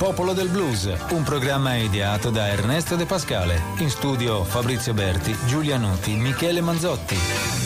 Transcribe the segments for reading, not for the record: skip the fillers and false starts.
Popolo del Blues, un programma ideato da Ernesto De Pascale. In studio Fabrizio Berti, Giulia Nuti, Michele Manzotti.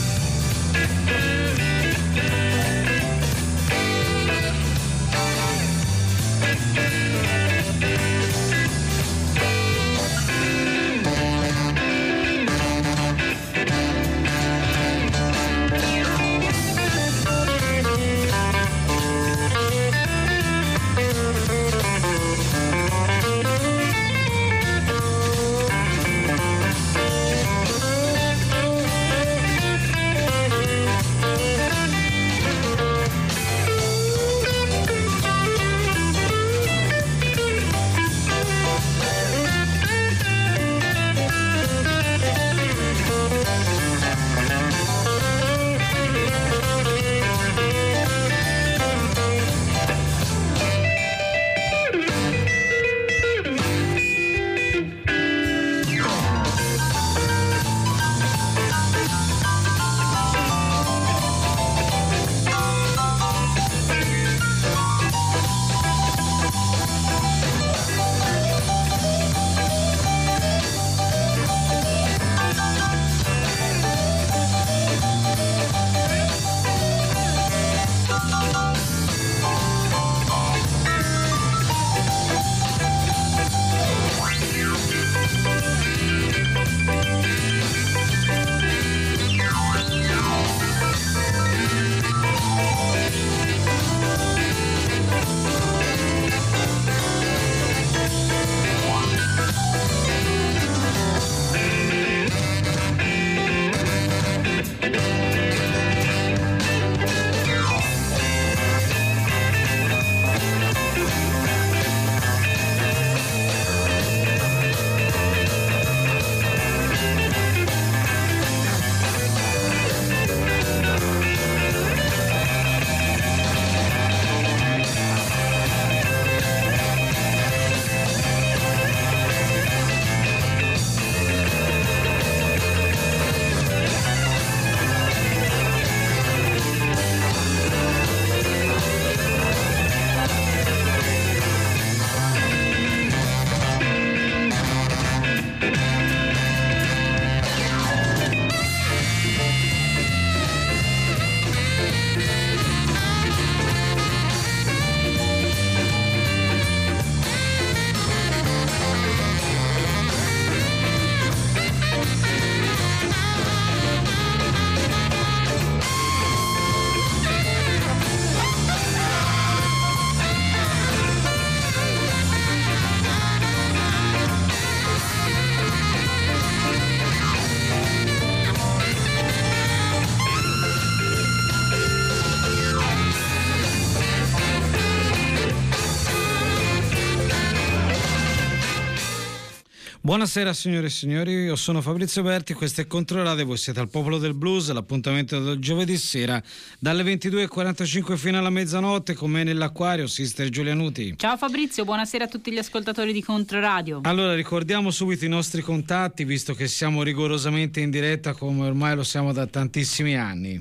Buonasera signore e signori, io sono Fabrizio Berti, questo è Controradio, voi siete al Popolo del Blues, l'appuntamento del giovedì sera dalle 22:45 fino alla mezzanotte con me nell'acquario, Sister Giulia Nuti. Ciao Fabrizio, buonasera a tutti gli ascoltatori di Controradio. Allora ricordiamo subito i nostri contatti, visto che siamo rigorosamente in diretta come ormai lo siamo da tantissimi anni.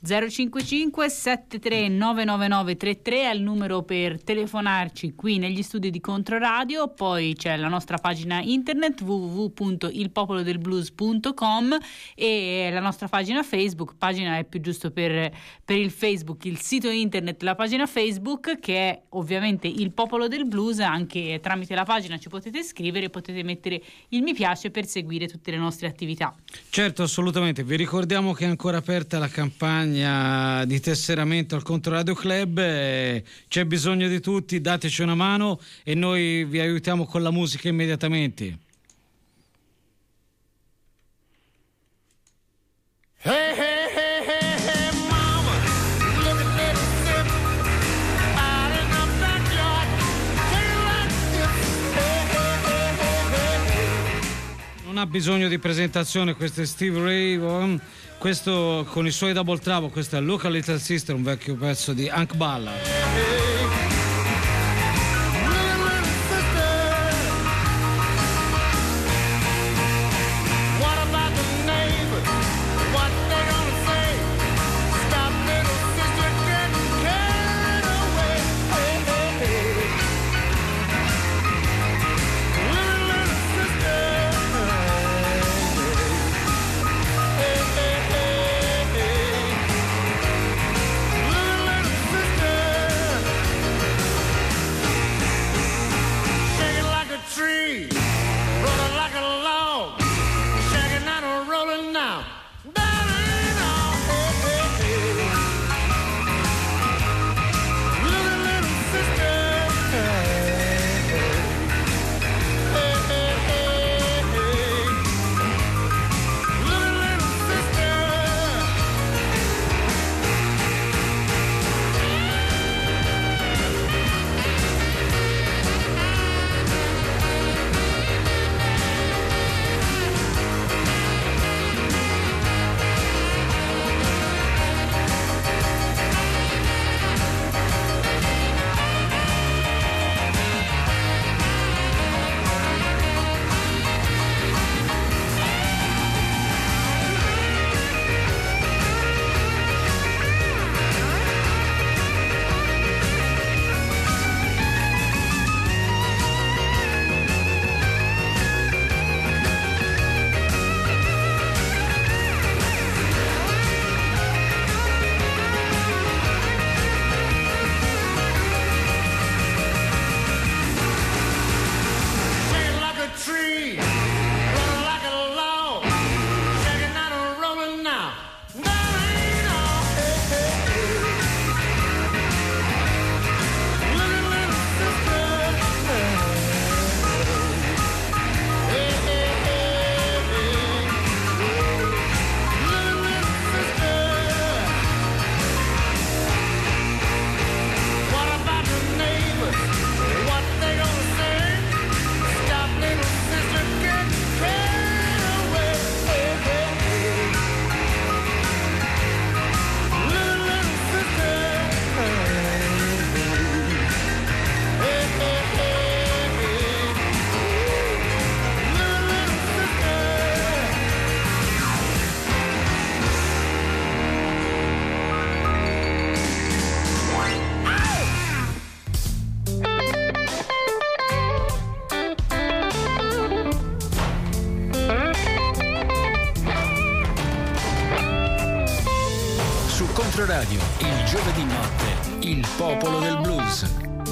055 73 999 33 è il numero per telefonarci qui negli studi di Controradio, poi c'è la nostra pagina internet www.ilpopolodelblues.com e la nostra pagina Facebook, pagina è più giusto per il Facebook, il sito internet, la pagina Facebook che è ovviamente Il Popolo del Blues, anche tramite la pagina ci potete scrivere, potete mettere il mi piace per seguire tutte le nostre attività. Certo, assolutamente, vi ricordiamo che è ancora aperta la campagna di tesseramento al Controradio Club, c'è bisogno di tutti, dateci una mano e noi vi aiutiamo con la musica immediatamente. Hey, hey, hey, hey, hey, mama, look at that zip out in the backyard. Hey, like this. Hey, hey, hey, hey, hey, hey. Non ha bisogno di presentazione, questo è Steve Ray Vaughan, questo con i suoi double trouble, questo è Look a Little Sister, un vecchio pezzo di Hank Ballard. su Controradio, il giovedì notte, il popolo del blues.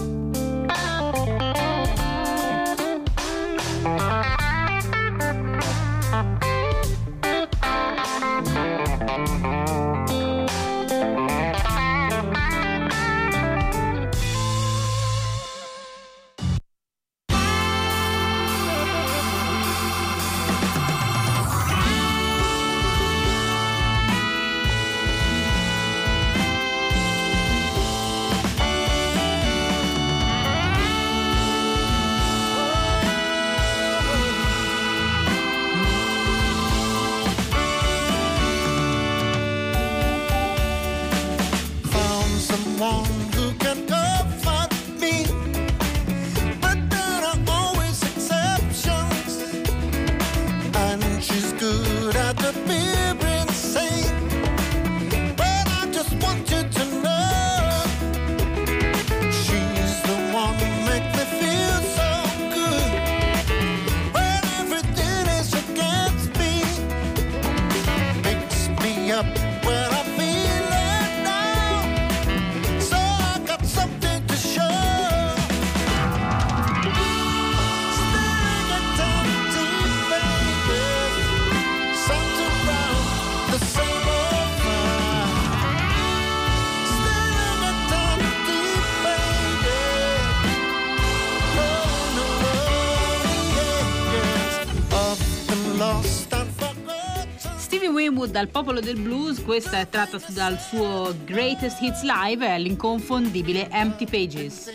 Dal popolo del blues, questa è tratta dal suo Greatest Hits Live, è l'inconfondibile Empty Pages.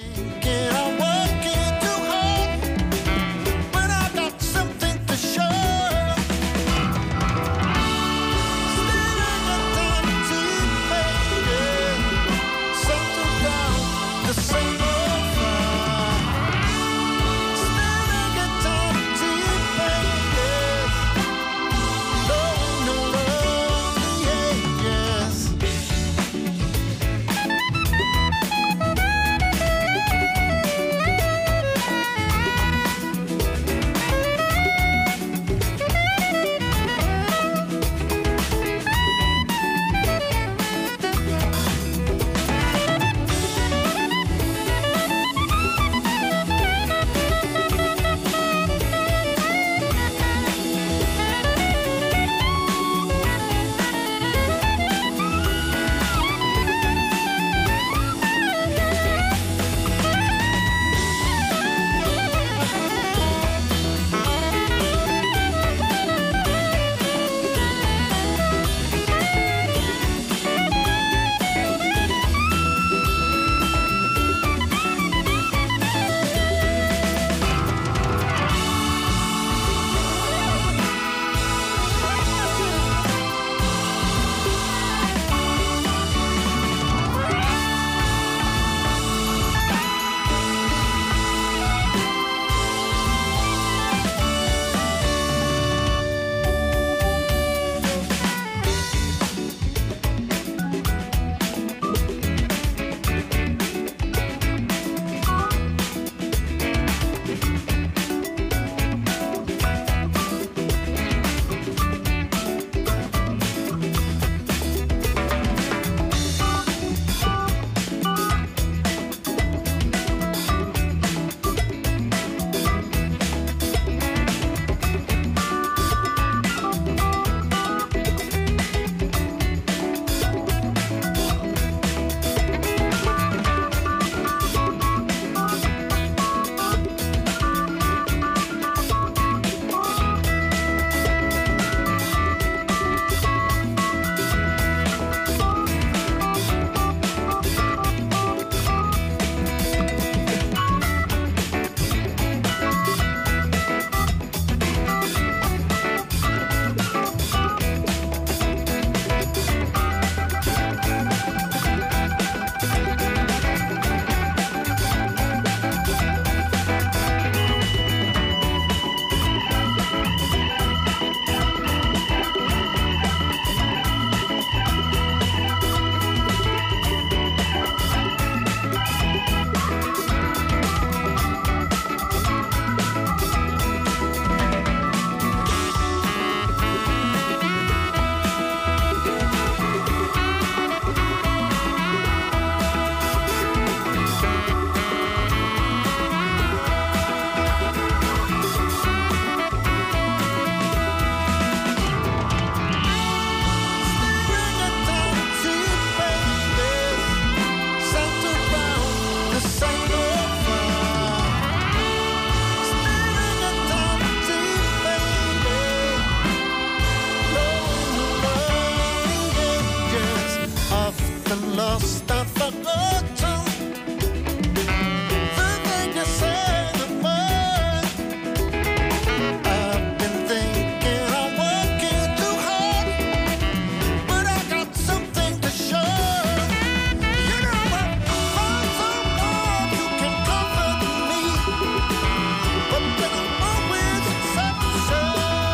lost I forgotten. The thing you say the word. I've been thinking I'm working too hard, but I got something to show. You know I found someone who can comfort me, but there's always exception.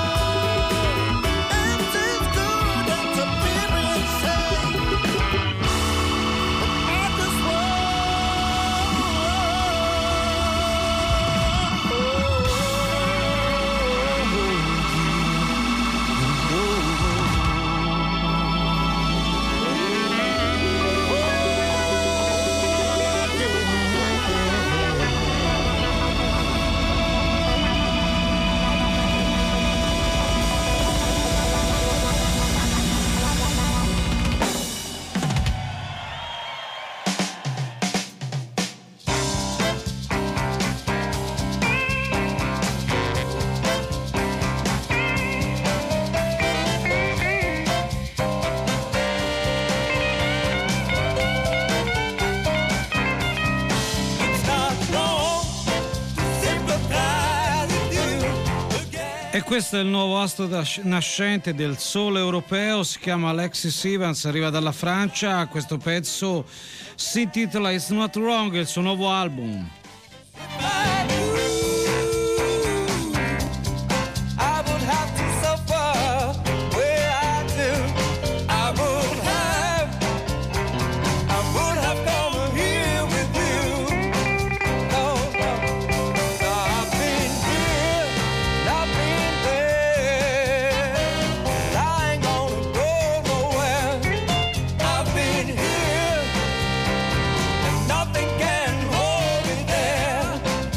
And it's good and to be insane, but I just E questo è il nuovo astro nascente del solo europeo, si chiama Alexis Evans, arriva dalla Francia. Questo pezzo si intitola It's Not Wrong, è il suo nuovo album. Nothing can hold me there.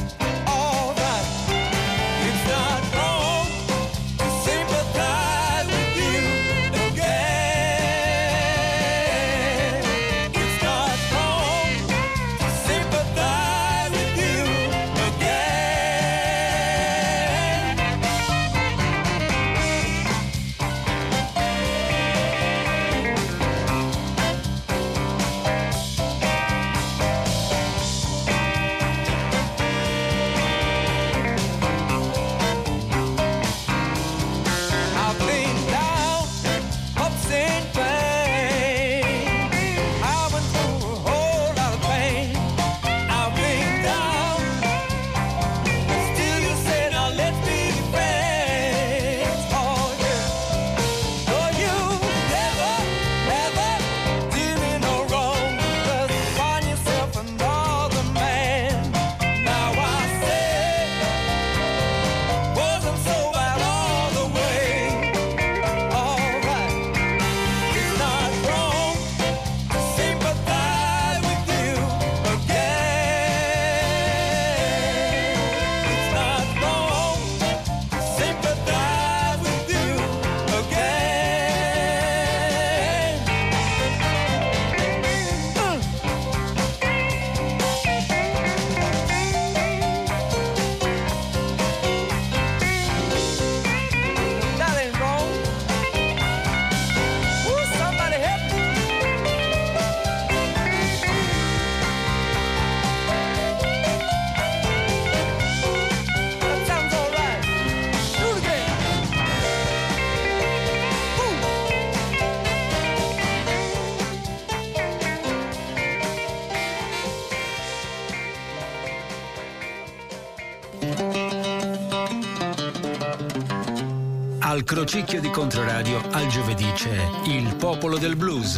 Al Crocicchio di Controradio al giovedì c'è Il Popolo del Blues.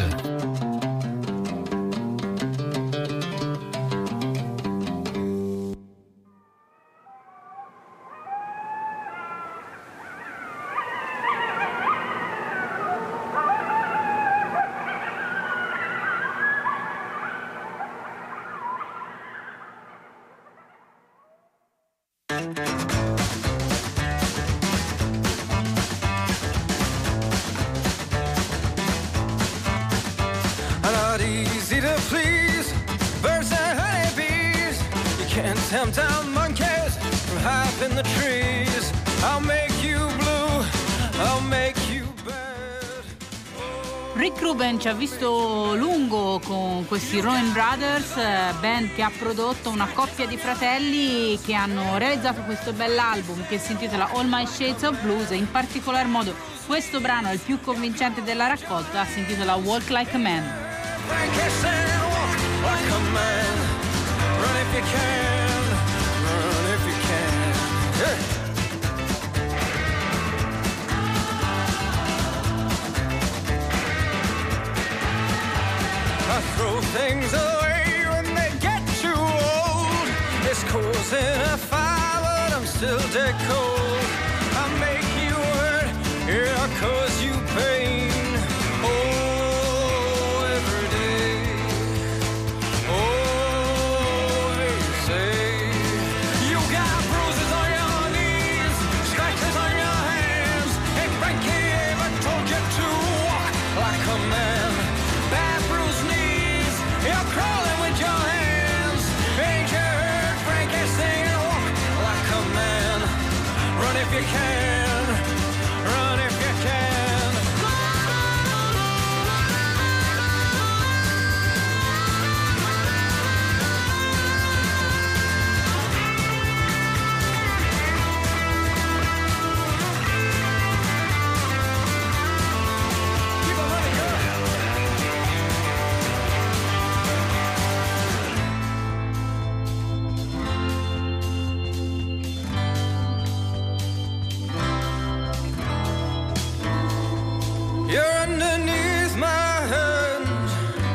Tempt down monkeys from high up in the trees. I'll make you blue, I'll make you bad. Oh. Rick Rubin ci ha visto lungo con questi Rowan Brothers, band che ha prodotto una coppia di fratelli che hanno realizzato questo bell'album che si intitola All My Shades of Blues, e in particolar modo questo brano è il più convincente della raccolta, si intitola Walk Like a Man. I throw things away when they get too old. It's causing a fire, but I'm still dead cold. I make you hurt, yeah, I cause you pain. Oh, every day. Oh, they say you got bruises on your knees, scratches on your hands. Hey, Frankie ever told you to walk like a man? Bad bruised knees, you're crawling with your hands. Ain't you heard Frankie sing? Walk like a man. Run if you can. Run if you can. Keep on running, girl. You're underneath my hand.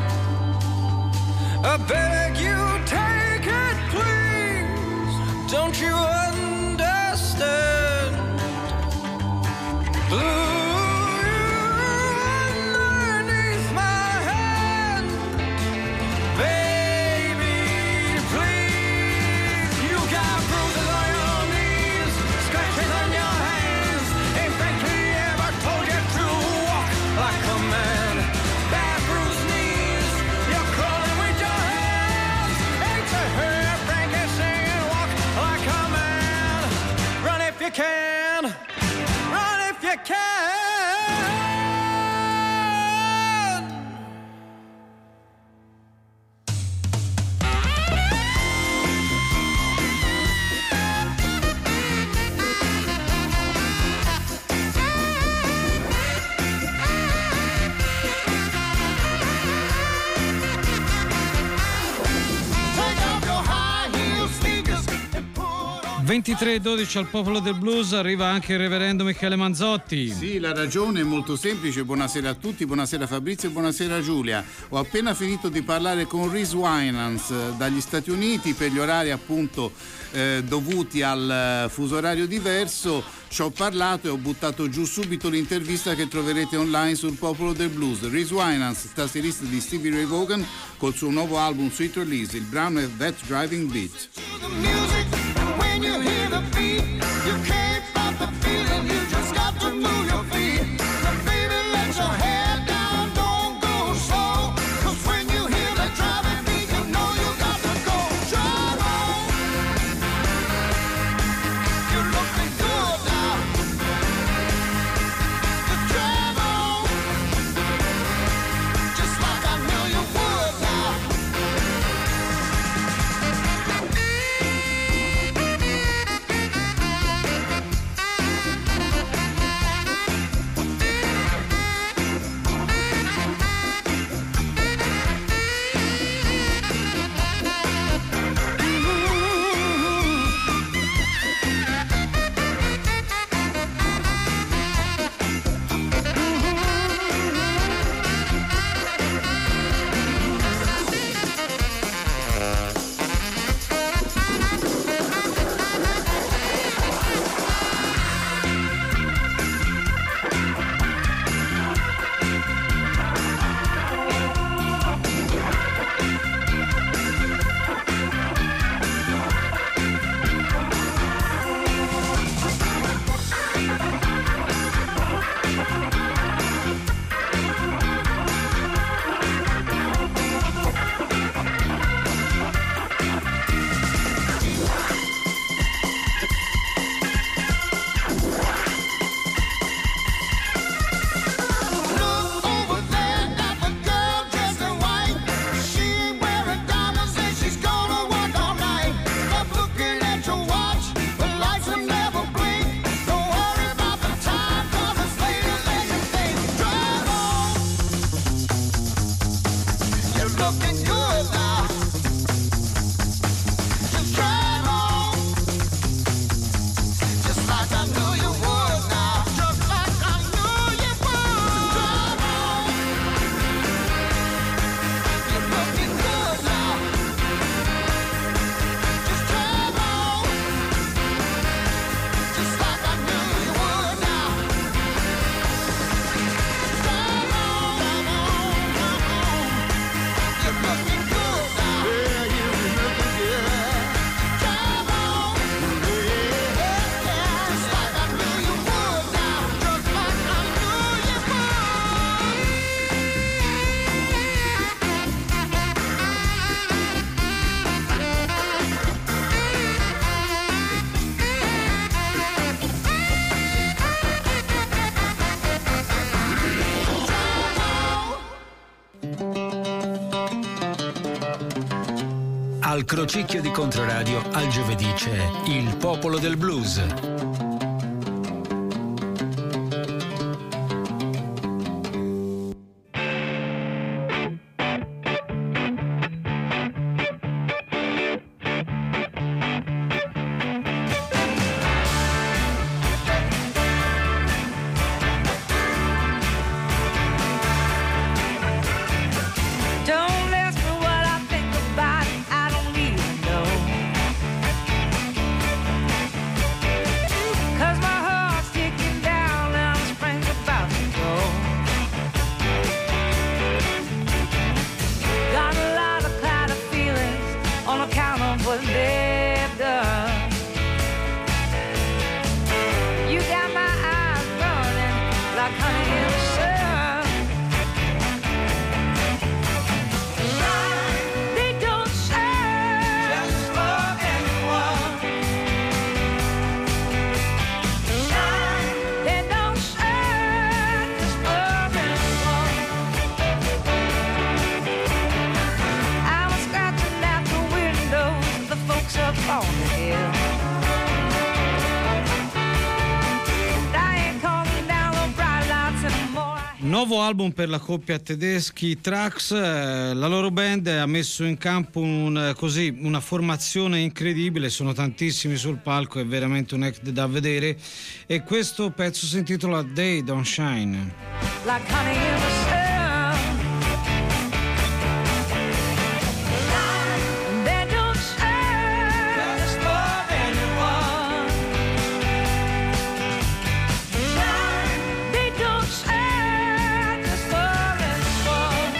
I beg you, take it, please. Don't you understand? Blue, you're underneath my hand. Baby, please. You got bruises on your knees, scratches on your hands. Ain't Frankie ever told you to walk like a man? Bad bruised knees, you're crawling with your hands. Ain't you heard Frankie sing? Walk like a man. Run if you can. Run if you can. 23:12 al Popolo del Blues, arriva anche il reverendo Michele Manzotti. Sì, la ragione è molto semplice. Buonasera a tutti, buonasera Fabrizio e buonasera Giulia. Ho appena finito di parlare con Reese Winans dagli Stati Uniti per gli orari appunto dovuti al fuso orario diverso. Ci ho parlato e ho buttato giù subito l'intervista che troverete online sul Popolo del Blues. Reese Winans, tastierista di Stevie Ray Vaughan, col suo nuovo album Sweet Release. Il brano è That Driving Beat. When you hear the beat, you can't stop the feeling, you just got to move your feet. Now baby, let your hair down, don't go slow, 'cause when you hear the driving beat, you know you got to go. Drive on, you're looking good now. Just drive on, just like I knew you would now. looking good now. Just drive on, just like I knew you would now. Just like I knew you would. Drive on, you're looking good now. Just drive on, just like I knew you would now. Drive on, you're looking good now. Yeah, you're looking good. Drive on, yeah, just like I knew you would now. Just like I knew you Al Crocicchio di Controradio al giovedì c'è Il Popolo del Blues. Don't ask me what I think about it, I don't even know. 'Cause my heart's ticking down and the spring's about to go. Got a lot of clouded feelings on account of what they've done. You got my eyes burning like honey in the sun. They don't say just love anyone. They don't say just love anyone. I was scratching at the windows of the folks up on the hill. And I ain't calling down the bright lights anymore. Nuovo album per la coppia tedeschi Trax, la loro band ha messo in campo una formazione incredibile, sono tantissimi sul palco, è veramente un act da vedere e questo pezzo si intitola They Don't Shine. Like honey in the sun. They don't say just love anyone. They don't say just love anyone.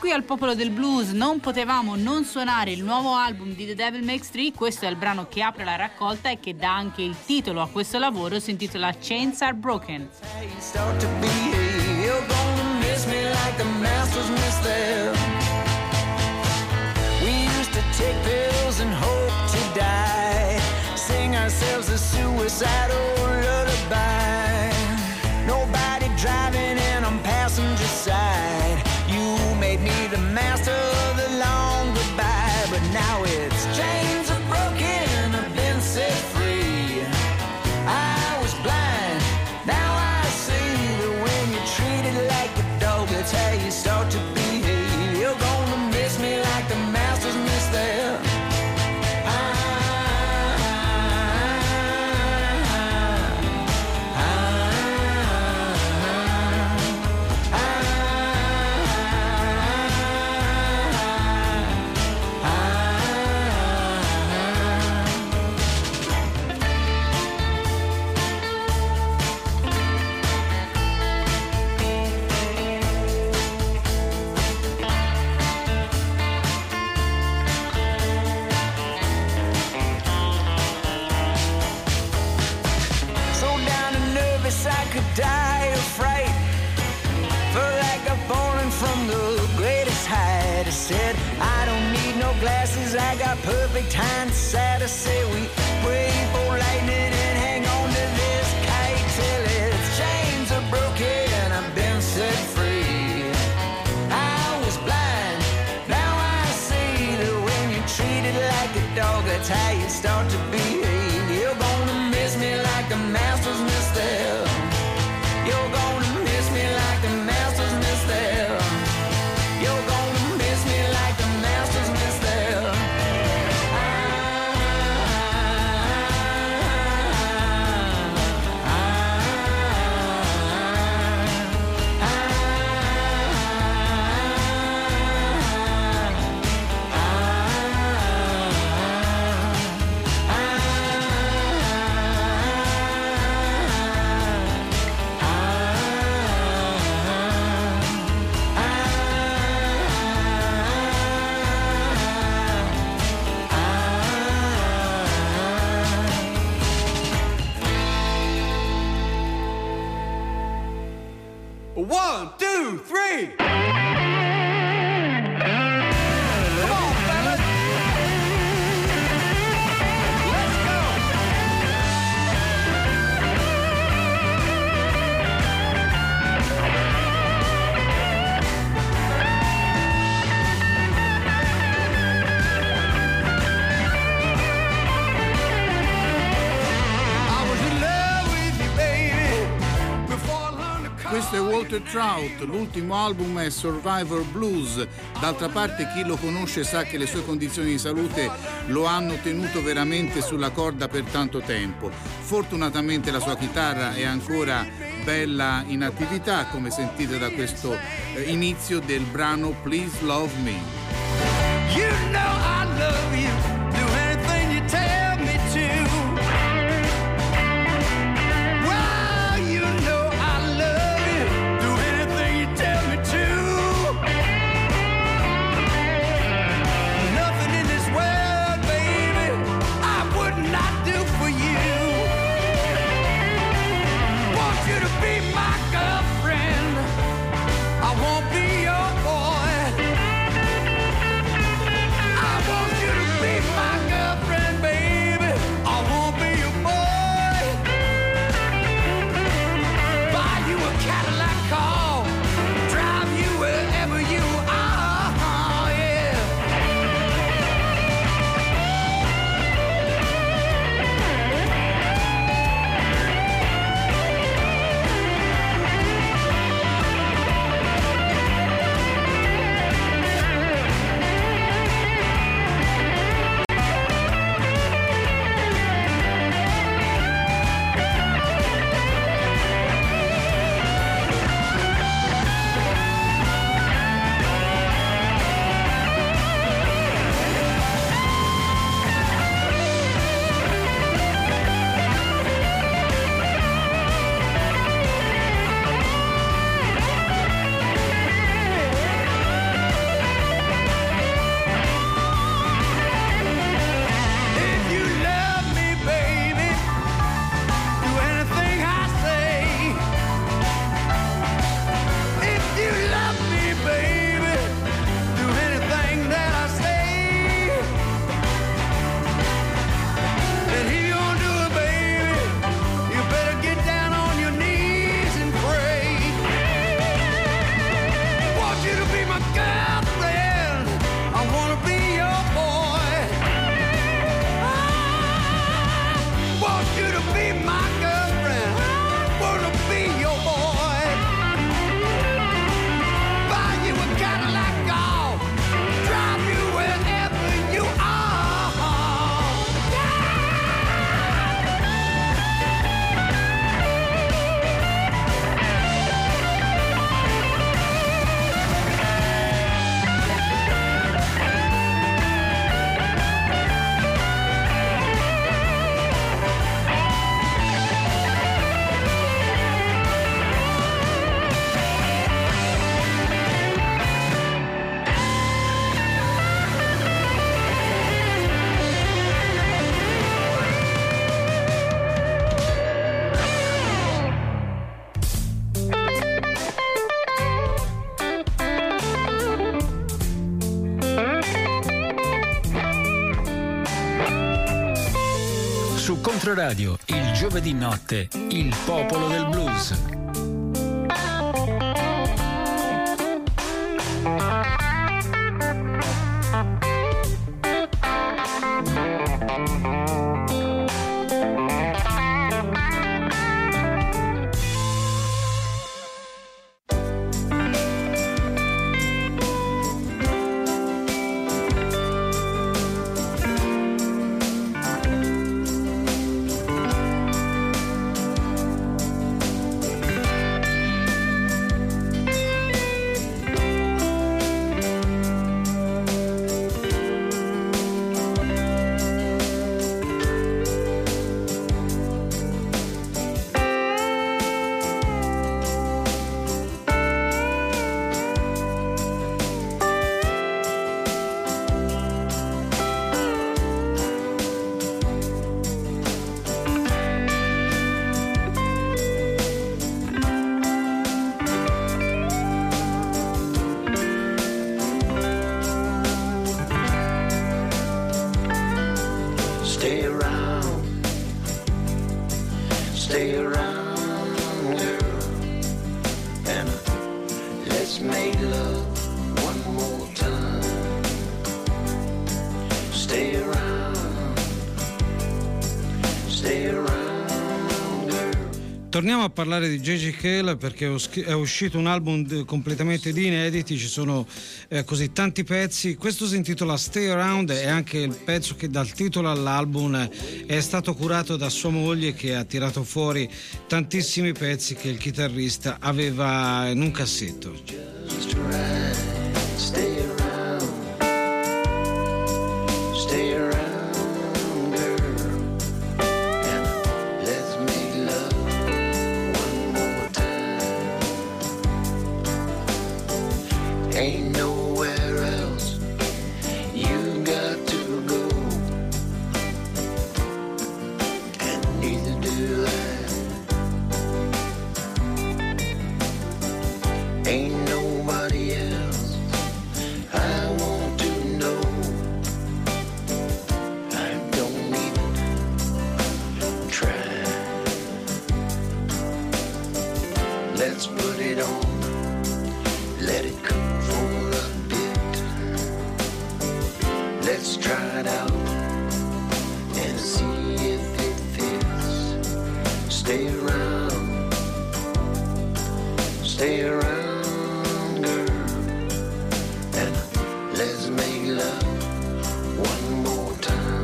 qui al Popolo del Blues non potevamo non suonare il nuovo album di The Devil Makes Three. Questo è il brano che apre la raccolta e che dà anche il titolo a questo lavoro, si intitola Chains Are Broken. Start to behave, you're gonna miss me like the masters miss them. We used to take pills and hope to die, sing ourselves a suicidal lullaby. Nobody driving in on passenger side. You made me the master of the long goodbye, but now it's chains are broken, I've been set free. I was blind, now I see that when you're treated like a dog, that's how you start to behave. You're gonna miss me like the masters miss them. I could die of fright. Felt like I've fallen from the greatest height. I said, I don't need no glasses, I got perfect hindsight. I say we pray for lightning and hang on to this kite till its chains are broken, I've been set free. I was blind, now I see that when you're treated like a dog, that's how you start to behave. You're gonna miss me like the masters miss them. You're gonna miss me like the masters miss them. You're gonna miss me like the masters miss them. One, two, three. Come on, fellas. Let's go. I was in love with you, baby, before I learned to call. Questo è Walter Trout, l'ultimo album è Survivor Blues. D'altra parte chi lo conosce sa che le sue condizioni di salute lo hanno tenuto veramente sulla corda per tanto tempo. Fortunatamente la sua chitarra è ancora bella in attività, come sentite da questo inizio del brano Please Love Me. You know I love you. Do anything you tell me to. Well, you know I love you. Do anything you tell me to. Nothing in this world, baby, I would not do for you. Want you to be my girlfriend. I won't be your boy. I want you to be be my girlfriend. I wanna be your boy. Buy you a Cadillac golf, drive you wherever you are. Su Controradio, il giovedì notte, il popolo del blues. Stay around, stay around, girl, and let's make love one more time. Stay around, stay around, girl. Torniamo a parlare di J.J. Cale perché è uscito un album completamente di inediti, ci sono così tanti pezzi. Questo si intitola Stay Around, è anche il pezzo che dà il titolo all'album, è stato curato da sua moglie che ha tirato fuori tantissimi pezzi che il chitarrista aveva in un cassetto. Just right, stay around, stay around, girl, and let's make love one more time. Ain't nowhere else you got to go, and neither do I. Ain't nobody else I want to know. I don't even try. Let's put it on, let it cool for a bit. Let's try it out and see if it fits. Stay around, stay around, girl, and let's make love one more time.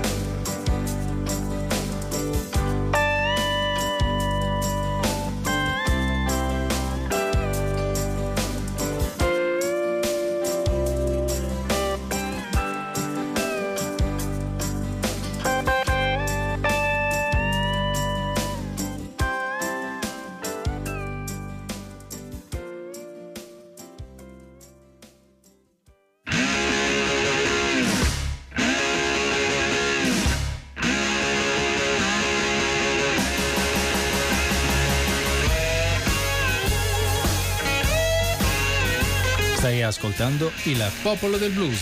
Stai ascoltando Il Popolo del Blues,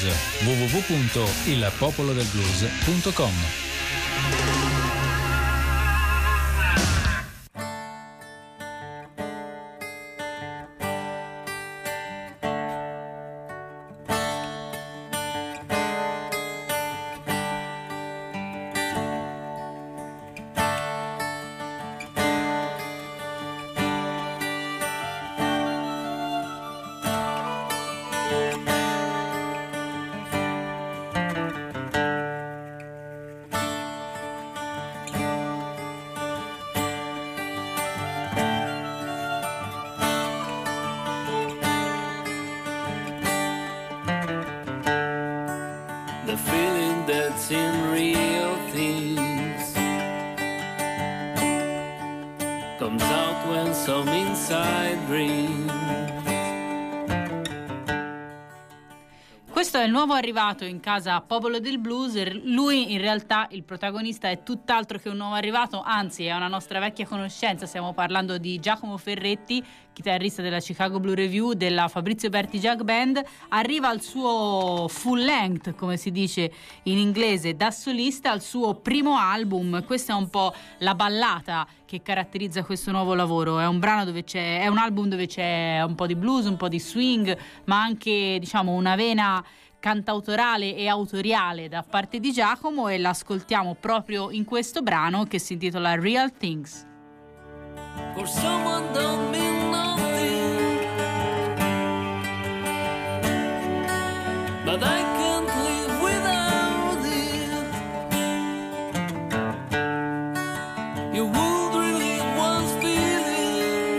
www.ilpopolodelblues.com. comes out when some inside dreams. Questo è il nuovo arrivato in casa Popolo del Blues. Lui in realtà, il protagonista, è tutt'altro che un nuovo arrivato, anzi è una nostra vecchia conoscenza. Stiamo parlando di Giacomo Ferretti, chitarrista della Chicago Blue Review, della Fabrizio Berti Jug Band. Arriva al suo full length, come si dice in inglese, da solista, al suo primo album. Questa è un po' la ballata che caratterizza questo nuovo lavoro. È un brano è un album dove c'è un po' di blues, un po' di swing, ma anche, diciamo, una vena cantautorale e autoriale da parte di Giacomo, e l'ascoltiamo proprio in questo brano che si intitola Real Things. For someone don't mean nothing, but I can't live without it. You would really once feeling,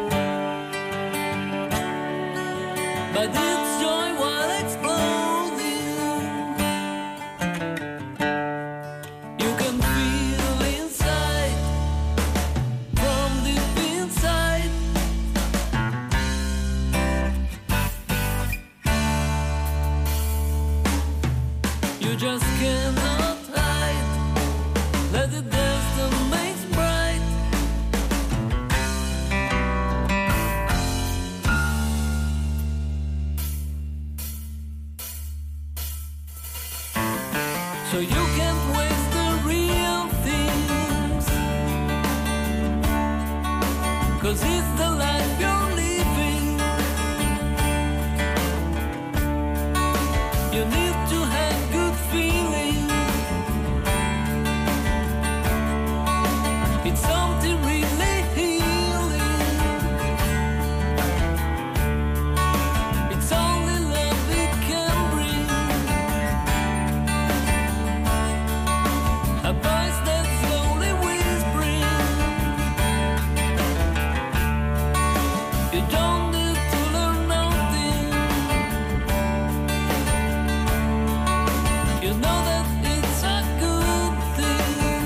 but its joy while exploding. You can feel inside, from deep inside. You just cannot hide. Let it dance that makes bright. So you can't waste the real things, 'cause it's the life you're living. You need to have good feeling. It's something really healing. It's only love it can bring. A voice that's slowly whispering. You don't need to learn nothing. You know that it's a good thing.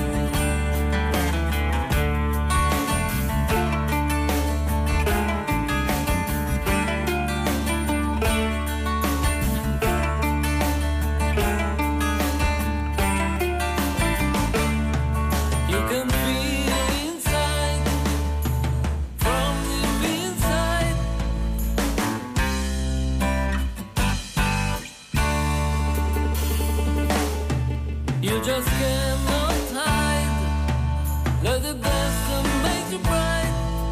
You can feel inside, from deep inside. You just cannot hide. Let it dance and make you bright.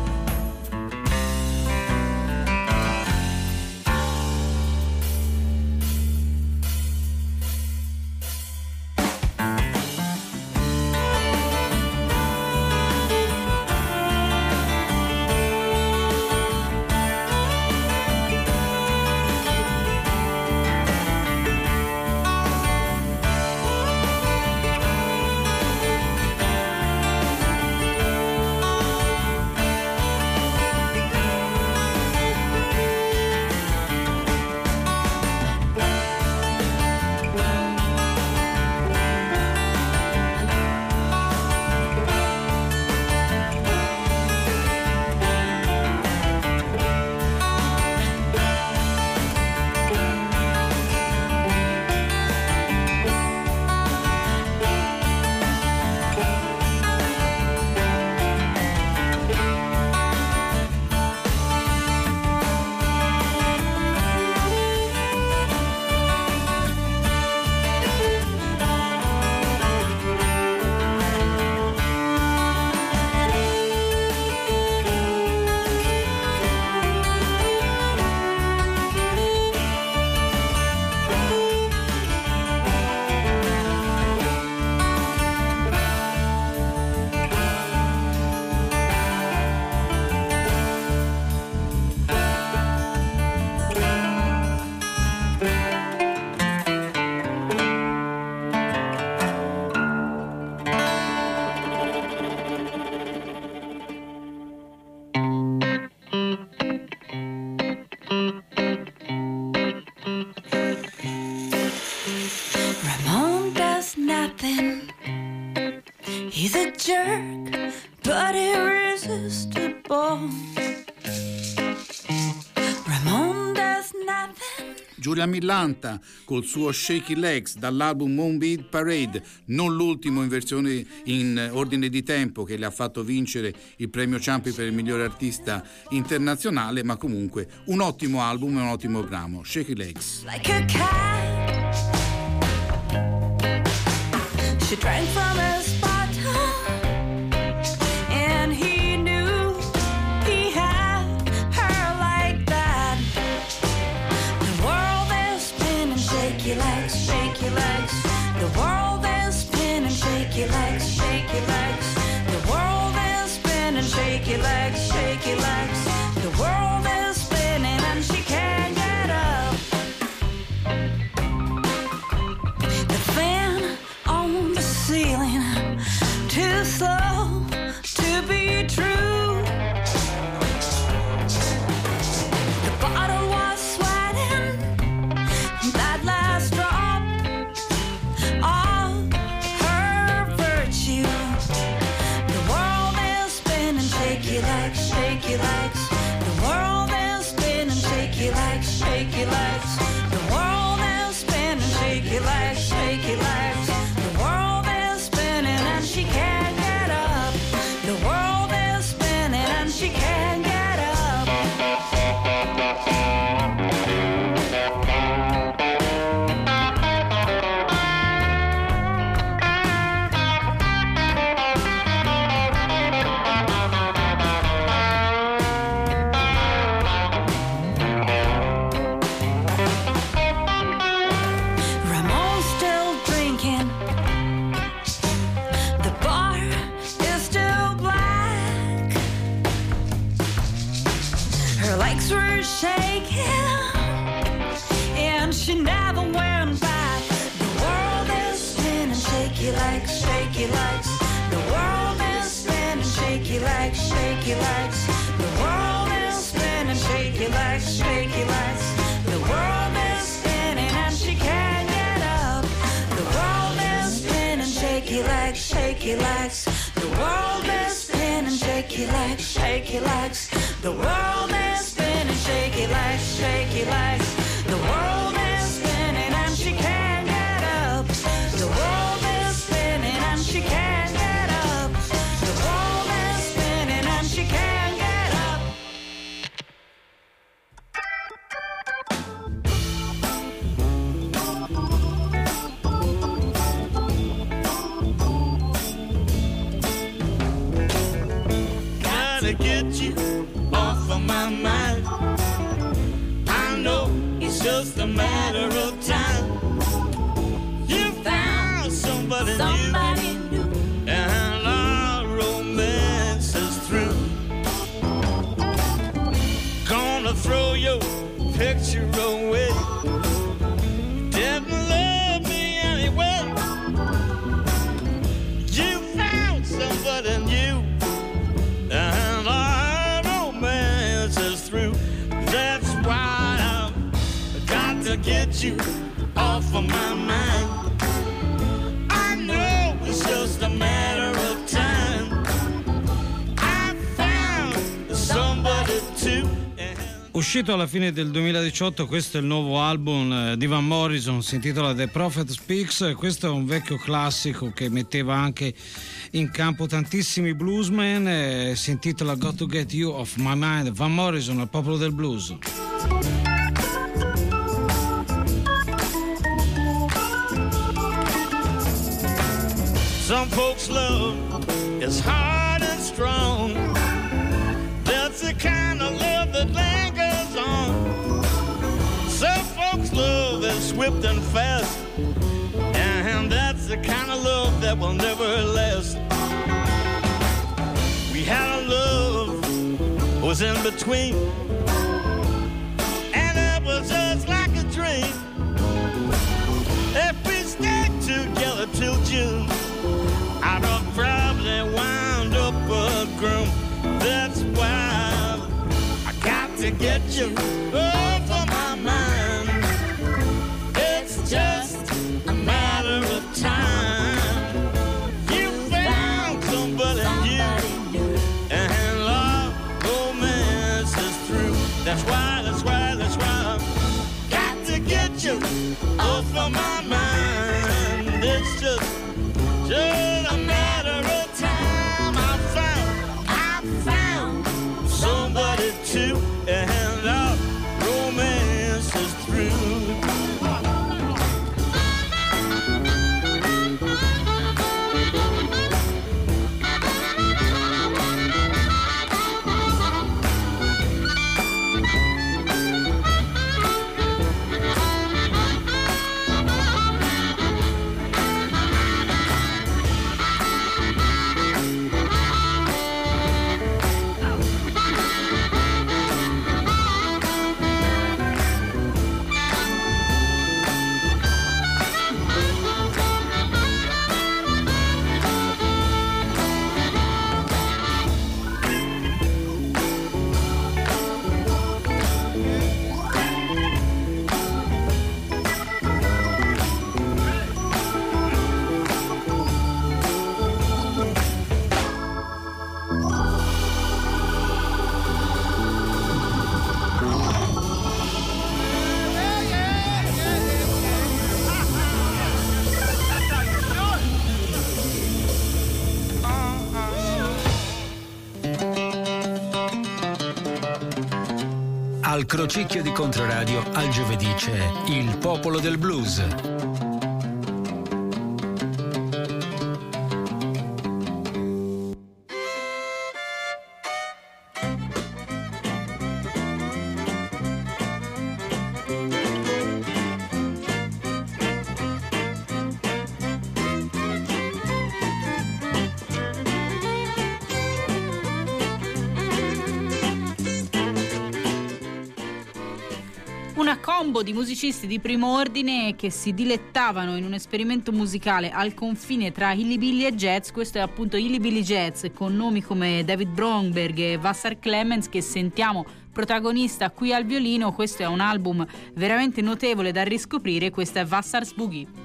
Ramon does nothing. He's a jerk, but here is irresistible. Ramon does nothing. Giulia Millanta col suo Shaky Legs dall'album Moonbeat Parade, non l'ultimo in versione in ordine di tempo che le ha fatto vincere il premio Ciampi per il migliore artista internazionale, ma comunque un ottimo album e un ottimo brano, Shaky Legs. Like a cat, she drank from his bottle, and he knew he had her like that. The world is spinning, shaky legs, shaky legs. The world is spinning, shaky legs, shaky legs. The world is spinning, shaky legs, shaky legs. The world is spinning and she can't get up. The fan on the ceiling, too slow to be true. The bottle was sweating, that last drop of her virtue. The world is spinning, shaky legs, shaky legs. The world is spinning, shaky legs, shaky legs. The world is spinning, shaky legs, shaky legs. The world is spinning and she can't get up. The world is spinning and she can't get up. Ramon's still drinking. The bar is still black. Her legs were shaking, and she never went back. The world is spinning, shaky legs, shaky legs. The world is spinning, shaky legs, shaky legs. The world is spinning, shaky legs, shaky legs. The world is spinning and she can't get up. The world is spinning, shaky legs, shaky legs. The world is spinning, shaky legs, shaky legs. The world is spinning, shaky legs, shaky legs. The world is spinning and she can't get up. The world is spinning and she can't get up. The world is spinning and she can't get up. Gotta get you off of my mind. I know it's just a matter of time. You found somebody new, and our romance is through. Gonna throw your picture away. Didn't love me anyway. You found somebody new, and our romance is through. That's why I've got to get you off of my mind. I know it's just a matter of time. I found somebody to. Uscito alla fine del 2018, questo è il nuovo album di Van Morrison, si intitola The Prophet Speaks. Questo è un vecchio classico che metteva anche in campo tantissimi bluesmen, si intitola Got to Get You Off My Mind. Van Morrison, al popolo del blues. Some folks' love is hard and strong. That's the kind of love that lingers on. Some folks' love is swift and fast, and that's the kind of love that will never last. We had a love was in between, and it was just like a dream. If we stayed together till June, I'd have probably wound up a groom. That's why I got to get you off of my mind. It's just a matter of time. You found somebody new, and Al Crocicchio di Controradio al giovedì c'è Il Popolo del Blues. Una combo di musicisti di primo ordine che si dilettavano in un esperimento musicale al confine tra Hillybilly e jazz. Questo è appunto Hillybilly Jazz, con nomi come David Bromberg e Vassar Clemens, che sentiamo protagonista qui al violino. Questo è un album veramente notevole da riscoprire. Questa è Vassar's Boogie.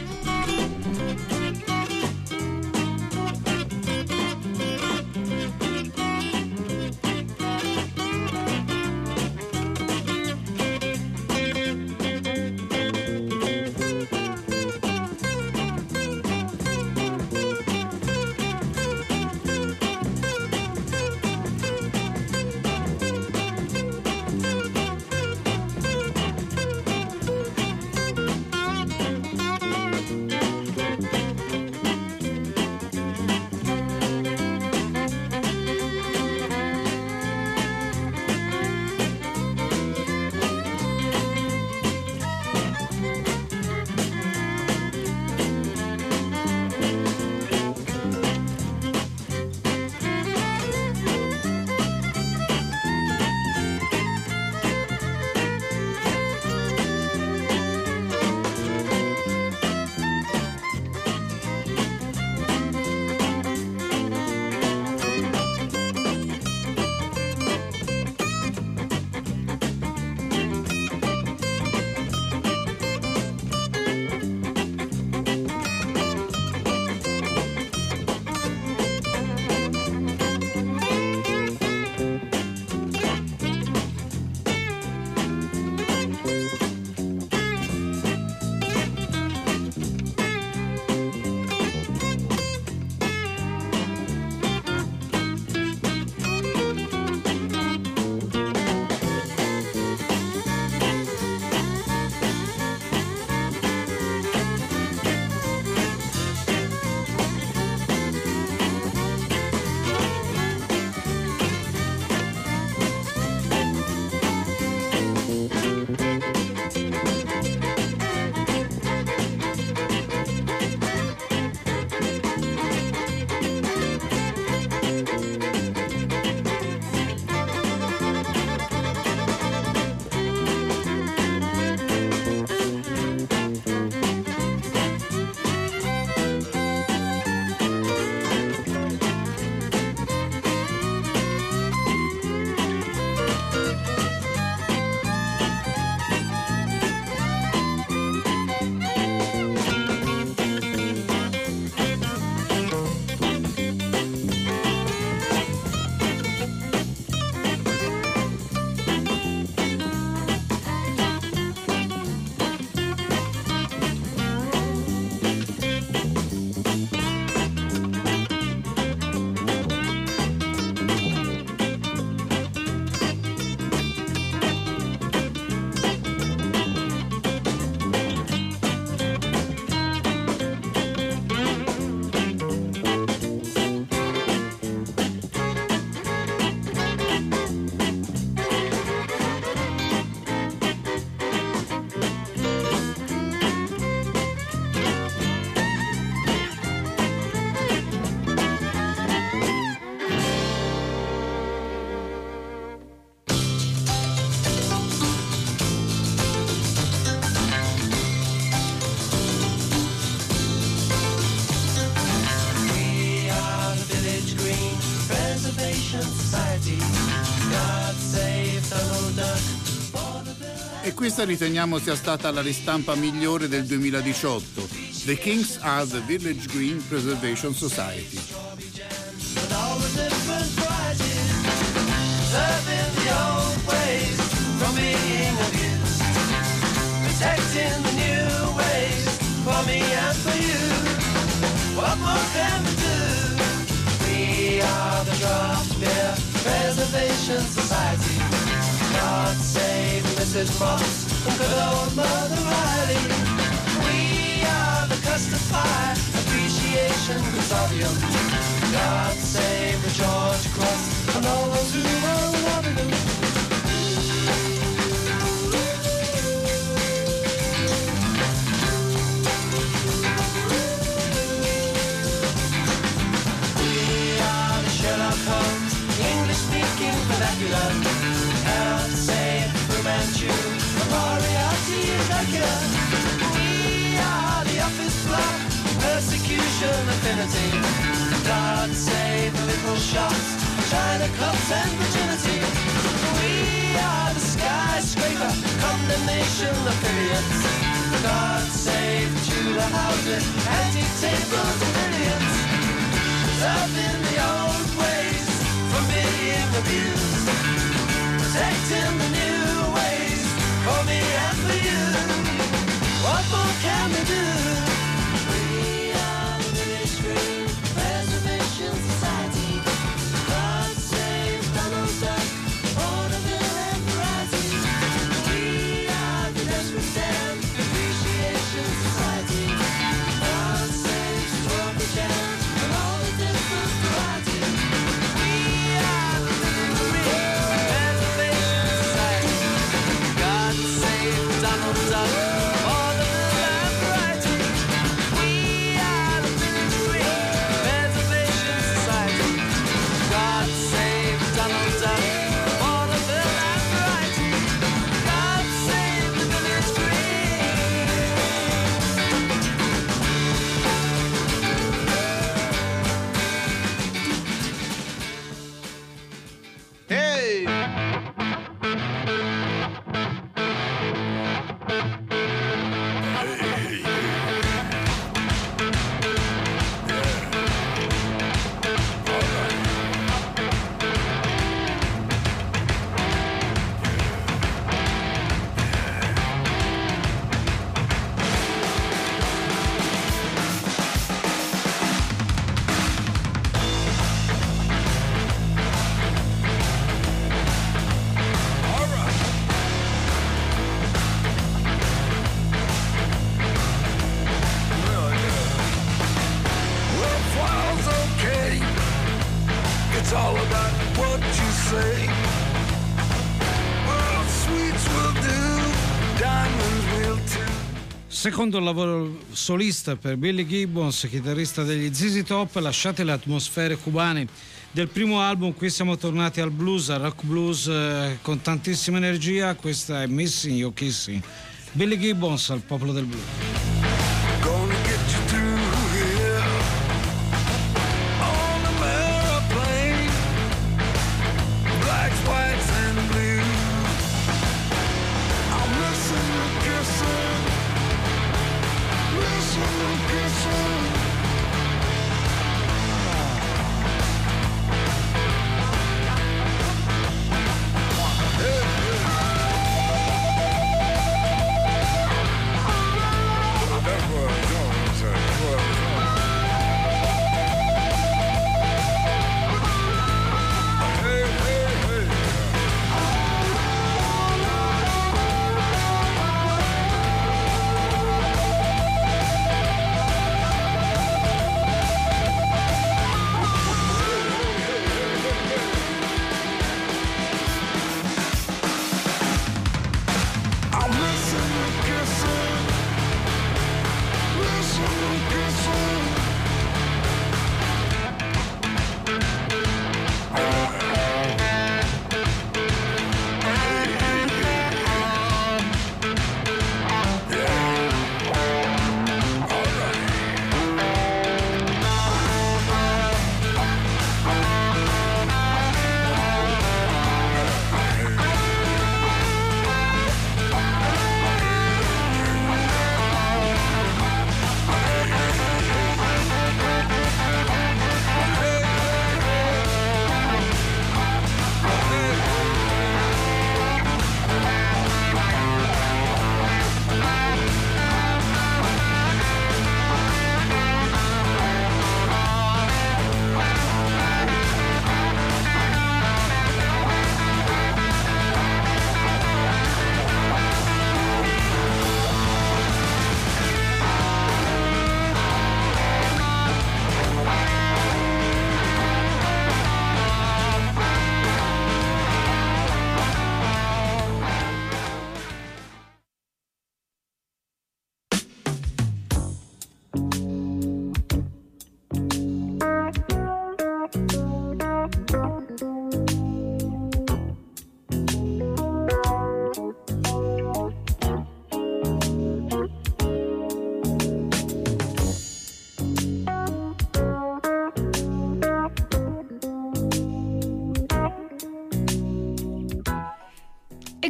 E questa riteniamo sia stata la ristampa migliore del 2018. The Kings are the Village Green Preservation Society. Protecting the new ways for me and for you. What more can we do? We are the Draft Beer Preservation Society. God save said Moss and good old Mother Riley. We are the Custard Pie Appreciation Consortium. God save the George Cross and all those who were Waterloo. Sherlock Holmes, English-speaking vernacular. God save Fu Manchu, Moriarty and Dracula. We are the office block, persecution affinity. God save the little shops, China clubs and virginity. We are the skyscraper, condemnation affiliates. God save Tudor houses, antique tables and billiards. Love in the old ways from being abused. Protecting the new ways for me and for you. What more can we do? We are the Village Green Preservation Society. God save Donald Duck, Vaudeville and variety. We are the Desperate Dan Appreciation Society. God save Stroke Jam. Secondo lavoro solista per Billy Gibbons, chitarrista degli ZZ Top. Lasciate le atmosfere cubane del primo album, qui siamo tornati al blues, al rock blues con tantissima energia. Questa è Missing You Kissing, Billy Gibbons al Popolo del Blues. Hey!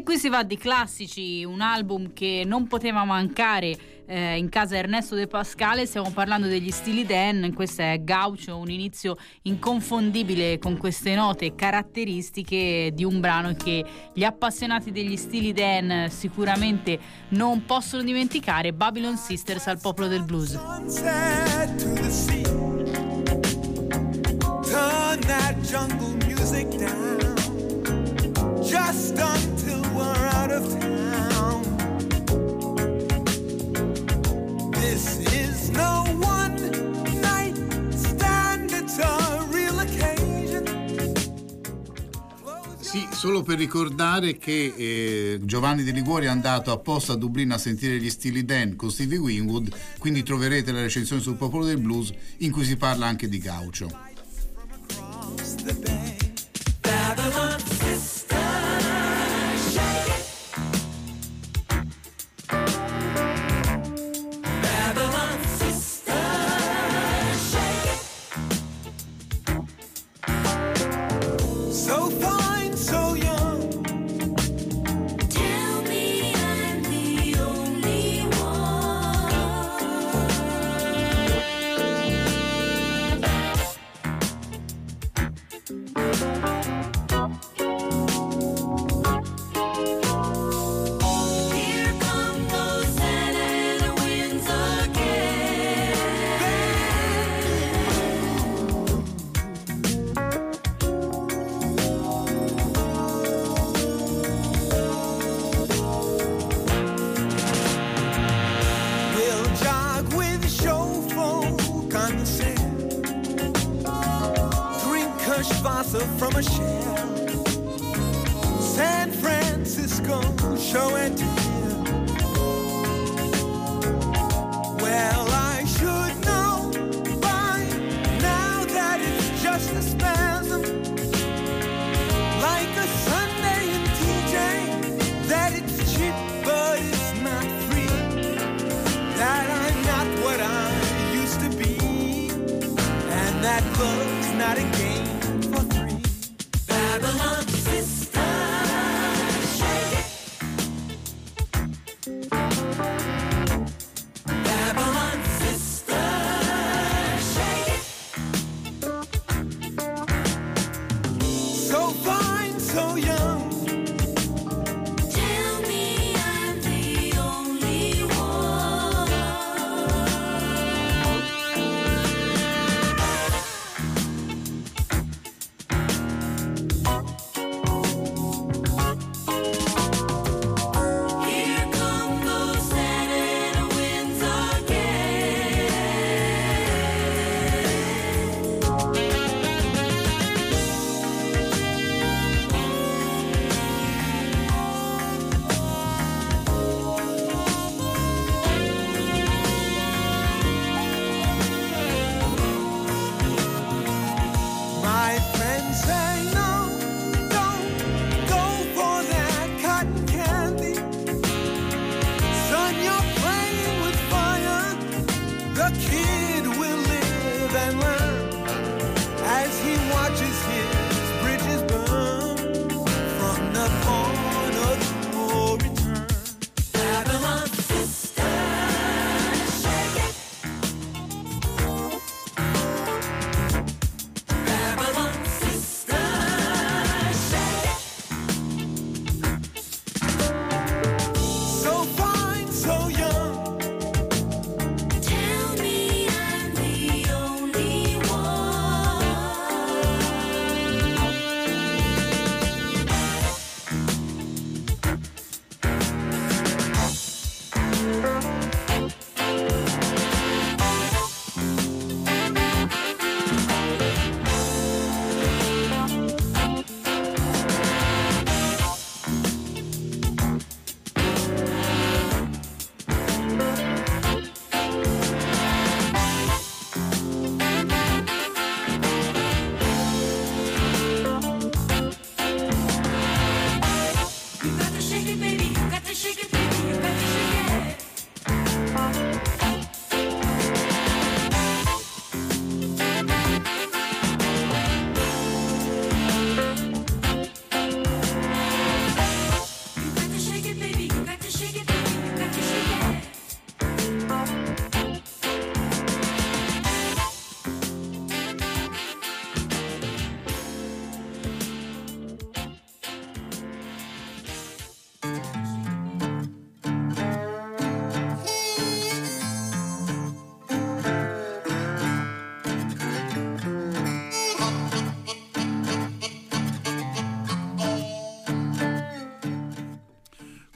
qui si va di classici, un album che non poteva mancare in casa Ernesto De Pascale. Stiamo parlando degli Steely Dan. Questo è Gaucho, un inizio inconfondibile con queste note caratteristiche di un brano che gli appassionati degli Steely Dan sicuramente non possono dimenticare. Babylon Sisters al Popolo del Blues. Sunset to the sea. Turn that jungle music down, just until we're out of town. This is no one night stand, it's a real occasion. Sì, solo per ricordare che Giovanni De Liguori è andato apposta a Dublino a sentire gli Steely Dan con Stevie Winwood, quindi troverete la recensione sul Popolo del Blues in cui si parla anche di Gaucho. Babylon sister, shake it. Babylon sister, shake it. So fine, so young. Tell me I'm the only one. Here come those Santa Ana winds again. We'll jog with show folk on the sand, drink Kirschwasser from a shell. San Francisco show and tell. Well, I should know by now that it's just a spasm, like a Sunday in TJ, that it's cheap but it's not free, that I'm not what I used to be, and that love's not a game for three. Babylon sister, shake it. Babylon sister, shake it. So fine, so young. Tell me I'm the only one. Here come those Santa Ana winds again.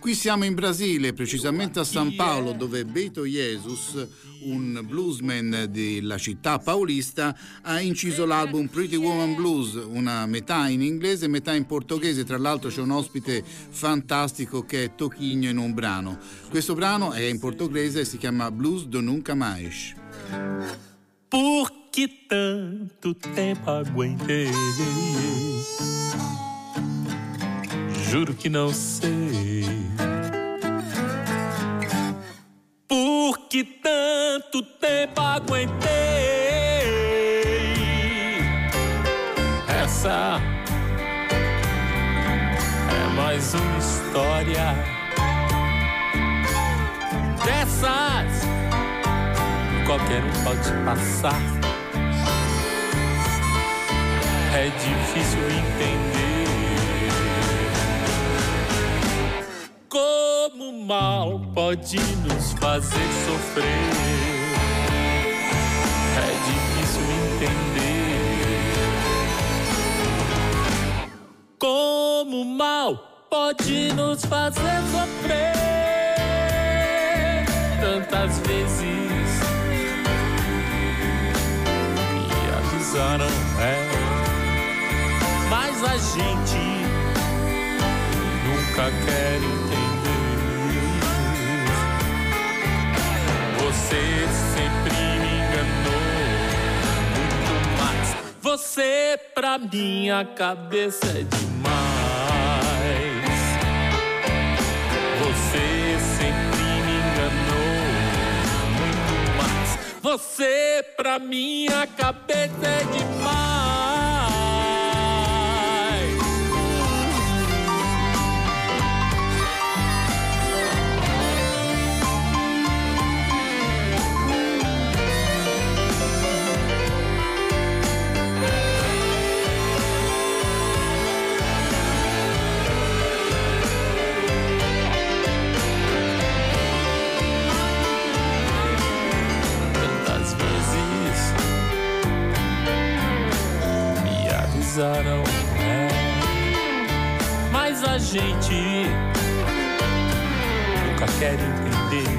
qui siamo in Brasile, precisamente a San Paolo, dove Beto Jesus, un bluesman della città paulista, ha inciso l'album Pretty Woman Blues, una metà in inglese e metà in portoghese. Tra l'altro c'è un ospite fantastico che è Toquinho in un brano. Questo brano è in portoghese e si chiama Blues do Nunca Mais. Por que tanto tempo aguentei? Juro que não sei. Por que tanto tempo aguentei? Essa é mais uma história dessas qualquer um pode passar. É difícil entender como o mal pode nos fazer sofrer. É difícil entender como o mal pode nos fazer sofrer. Tantas vezes me avisaram, mas a gente nunca quer entender. Você sempre me enganou muito mais. Você pra minha cabeça é demais. Você sempre me enganou muito mais. Você pra minha cabeça é demais. Mas a gente nunca quer entender.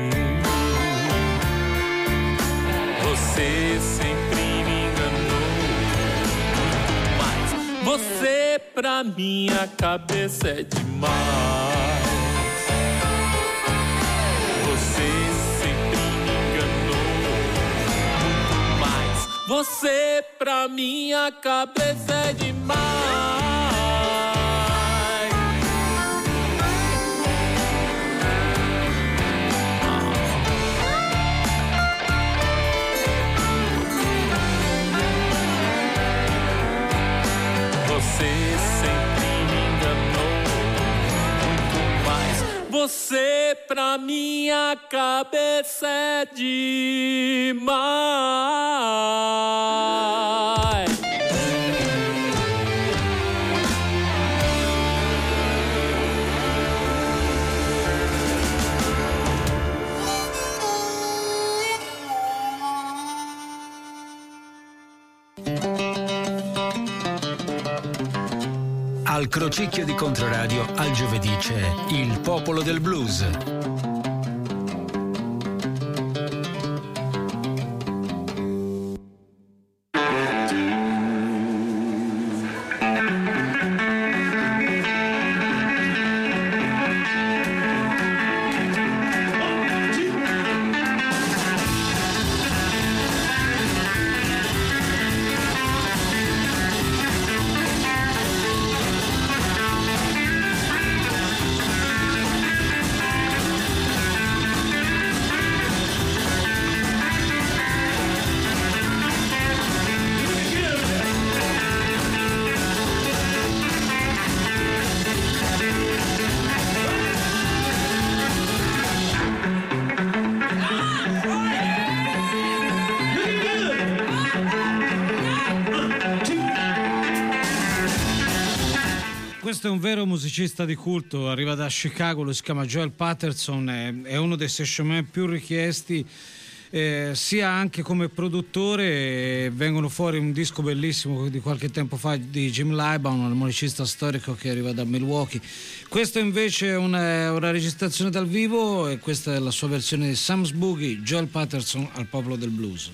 Você sempre me enganou muito mais. Você pra minha cabeça é demais. Você sempre me enganou muito mais. Você pra minha cabeça é demais. Você sempre me enganou muito mais. Você pra minha cabeça é demais. Al Crocicchio di Controradio al giovedì c'è Il Popolo del Blues. Questo è un vero musicista di culto, arriva da Chicago, lo si chiama Joel Patterson, è uno dei session man più richiesti sia anche come produttore. Vengono fuori un disco bellissimo di qualche tempo fa di Jim Liban, un armonicista storico che arriva da Milwaukee. Questo invece è una registrazione dal vivo, e questa è la sua versione di Sam's Boogie, Joel Patterson al Popolo del Blues.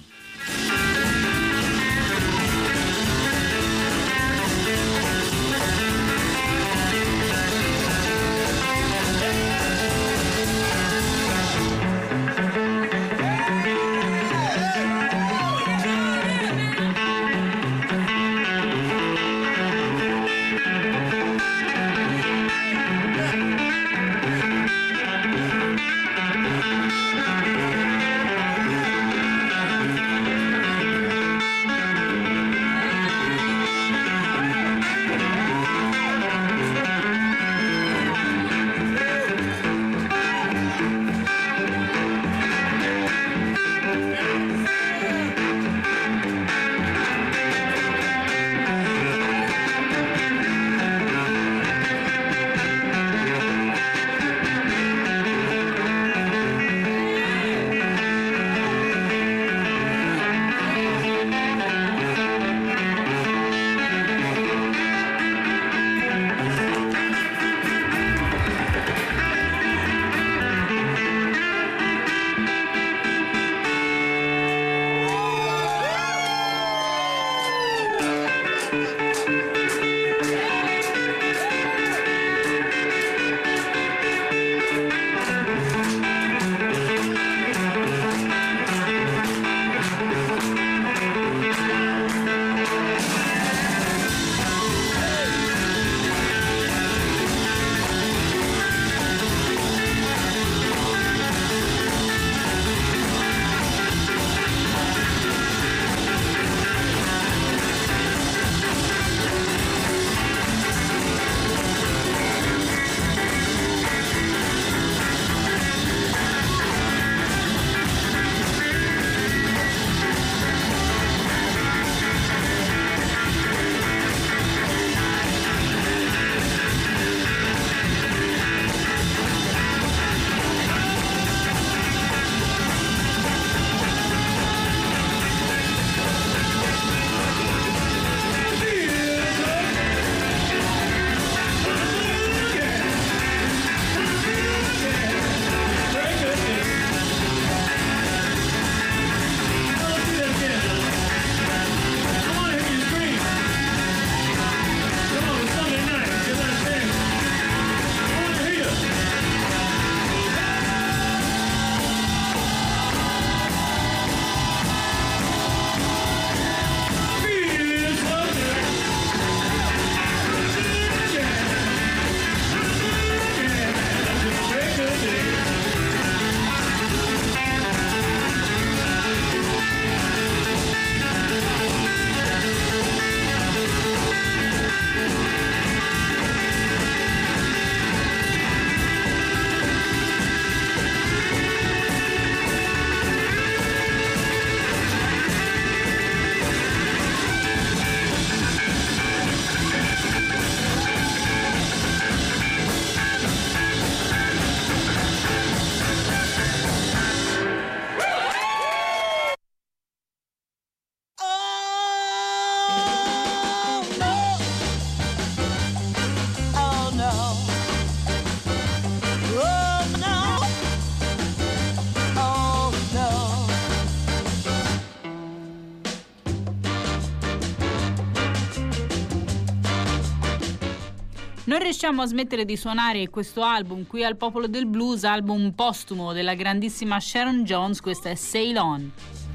Non riusciamo a smettere di suonare questo album qui al Popolo del Blues, album postumo della grandissima Sharon Jones. Questa è Sail On.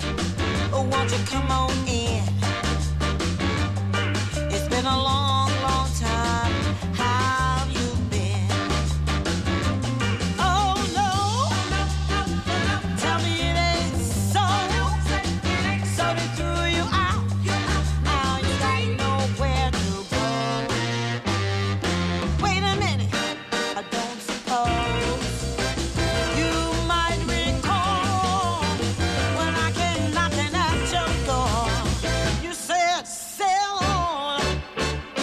Oh, won't you come on in? It's been a long, long time. How have you been? Oh, no. Tell me it ain't so. So they threw you out. Now you got nowhere to go. Wait a minute. I don't suppose you might recall when I came knocking at your door. You said, sail on.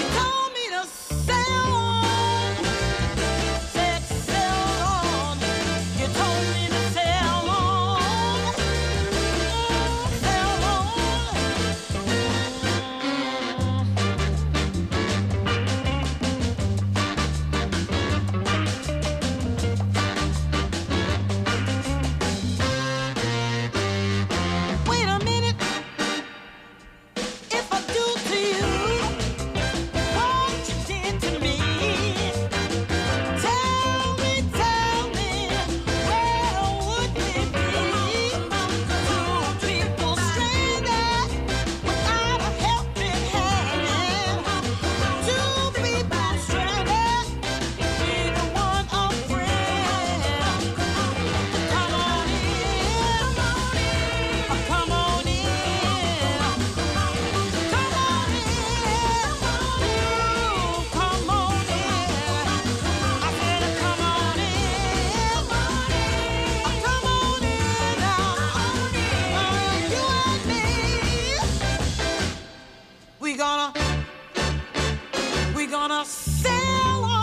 gonna sail on.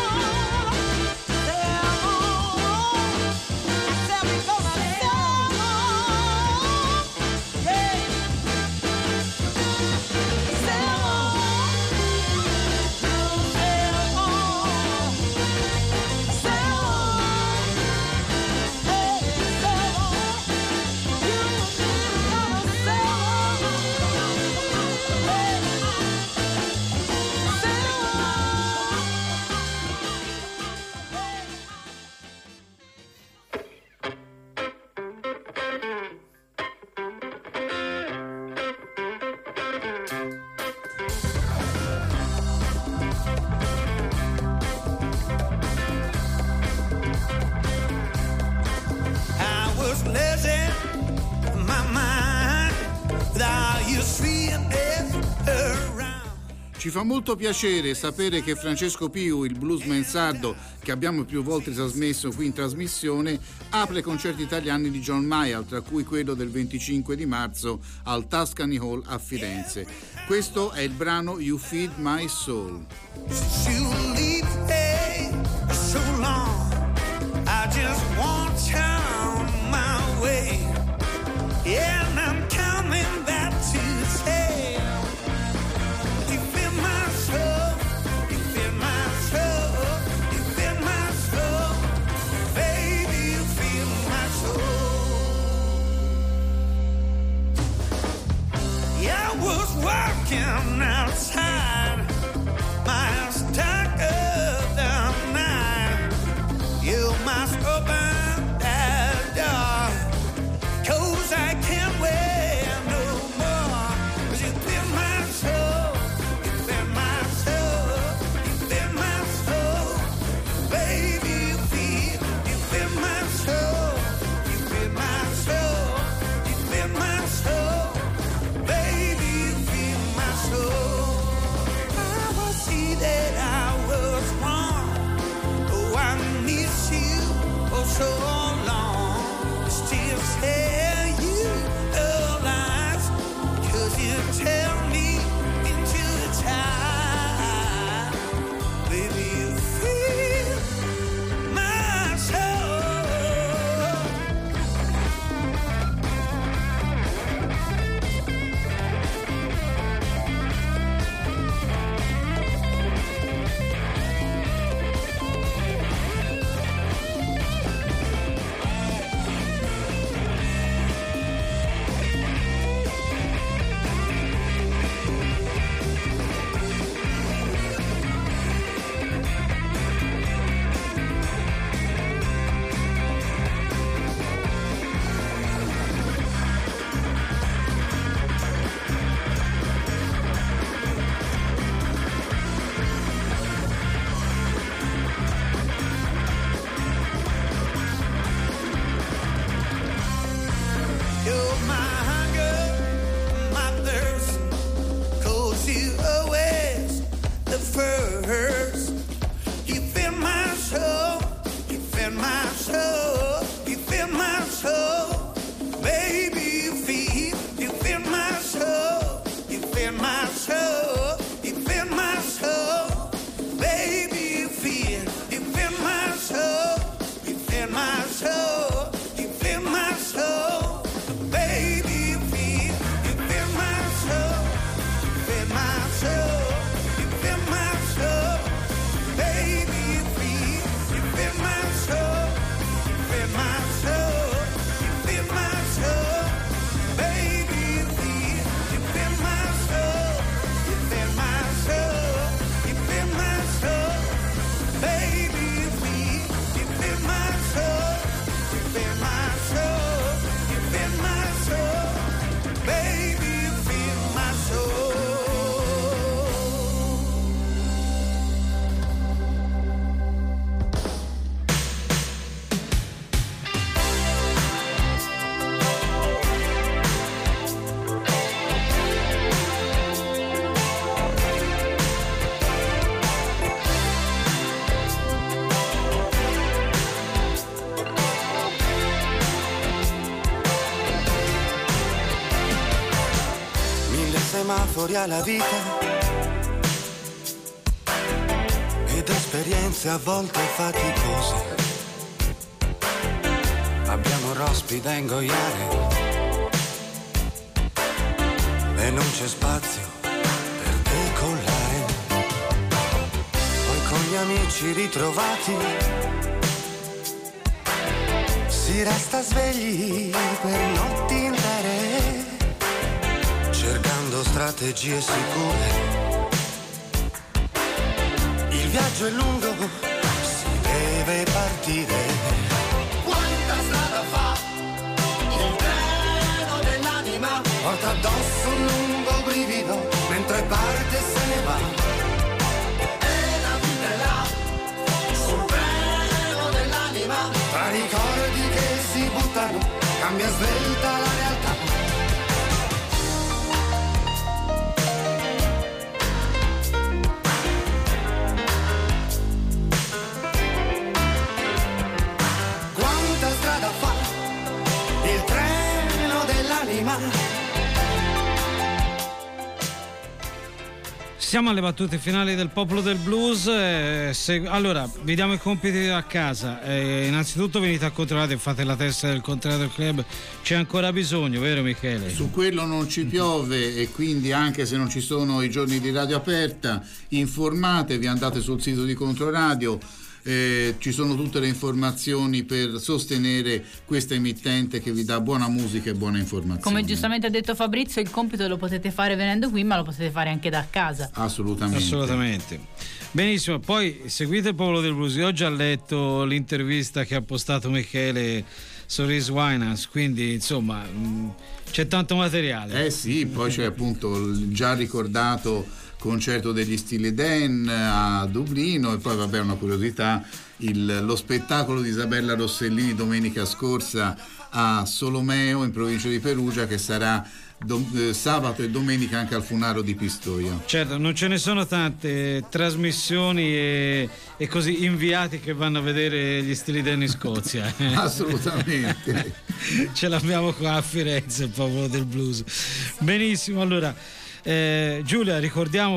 Ci fa molto piacere sapere che Francesco Piu, il bluesman sardo che abbiamo più volte trasmesso qui in trasmissione, apre concerti italiani di John Mayall, tra cui quello del 25 di marzo al Tuscany Hall a Firenze. Questo è il brano You Feed My Soul. You leave me so long, I just want you on my way, and I'm coming back to say you feel my soul, you feel my soul, you feel my soul, baby, you feel my soul. Yeah, I was working outside my stuck of the night. You must open that door, 'cause I can't wait no more. 'Cause you feel my soul, you feel my soul, you feel my soul, baby, you feel my soul, you feel my soul, you feel my soul, baby, you feel my soul. I will see that I was wrong. Oh, I miss you for so long. Still tell you the lies, 'cause you tell me into the time. Baby, you feel my soul. You're my hunger, my thirst, 'cause you always the first. You fill my soul, you fill my soul, you fill my soul, baby, you fill my soul, you fill my soul, you fill my soul, baby, you fill my soul, you fill my soul, you fill my soul, baby, you fill my soul, fill my soul, you fill my soul, baby, you fill my soul, fill my soul, you fill my soul, baby, you fill my soul, you fill my soul, you fill my soul, baby, you fill my soul, you fill my soul, you fill my soul, baby, you fill my soul. Mille semafori alla vita, esperienze a volte faticose. Abbiamo rospi da ingoiare e non c'è spazio per decollare. Poi con gli amici ritrovati si resta svegli per notti intere, cercando strategie sicure. Il viaggio è lungo, si deve partire. Quanta strada fa il treno dell'anima? Porta addosso un lungo brivido mentre parte e se ne va. E la vita è là, sul treno dell'anima. Tra ricordi che si buttano, cambia svelta la realtà. Siamo alle battute finali del Popolo del Blues. Allora, vi diamo i compiti a casa. Innanzitutto venite a controllare, fate la testa del Contrario Club. C'è ancora bisogno, vero Michele? Su quello non ci piove e quindi anche se non ci sono i giorni di radio aperta, informatevi, andate sul sito di Controradio. Ci sono tutte le informazioni per sostenere questa emittente che vi dà buona musica e buona informazione. Come giustamente ha detto Fabrizio, il compito lo potete fare venendo qui, ma lo potete fare anche da casa. Assolutamente. Benissimo, poi seguite il Popolo del Blues. Io ho già letto l'intervista che ha postato Michele su Reese Winans, quindi insomma c'è tanto materiale. Sì, poi c'è appunto il già ricordato concerto degli Steely Dan a Dublino e poi vabbè una curiosità, lo spettacolo di Isabella Rossellini domenica scorsa a Solomeo in provincia di Perugia, che sarà sabato e domenica anche al Funaro di Pistoia. Certo, non ce ne sono tante trasmissioni e così inviati che vanno a vedere gli Steely Dan in Scozia. Assolutamente. Ce l'abbiamo qua a Firenze, il Popolo del Blues. Benissimo, allora Giulia, ricordiamo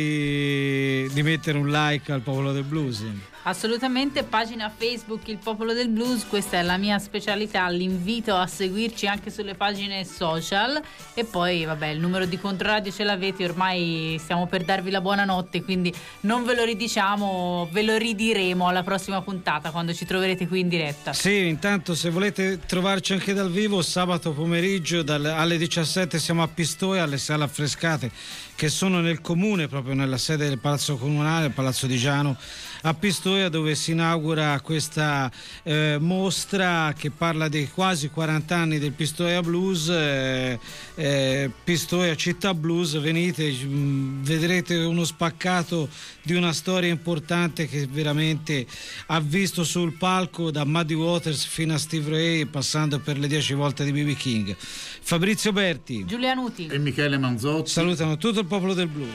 poi di mettere un like al Popolo del Blues. Assolutamente, pagina Facebook Il Popolo del Blues, questa è la mia specialità, l'invito a seguirci anche sulle pagine social e poi vabbè il numero di Controradio ce l'avete, ormai stiamo per darvi la buonanotte, quindi non ve lo ridiciamo, ve lo ridiremo alla prossima puntata quando ci troverete qui in diretta. Sì, intanto se volete trovarci anche dal vivo sabato pomeriggio alle 17 siamo a Pistoia alle sale affrescate che sono nel comune, proprio nella sede del Palazzo Comunale, il Palazzo di Giano a Pistoia, dove si inaugura questa mostra che parla dei quasi 40 anni del Pistoia Blues, Pistoia Città Blues. Venite, vedrete uno spaccato di una storia importante che veramente ha visto sul palco da Muddy Waters fino a Steve Ray, passando per le 10 volte di B.B. King. Fabrizio Berti, Giulia Nuti e Michele Manzotti salutano tutto il Popolo del Blues.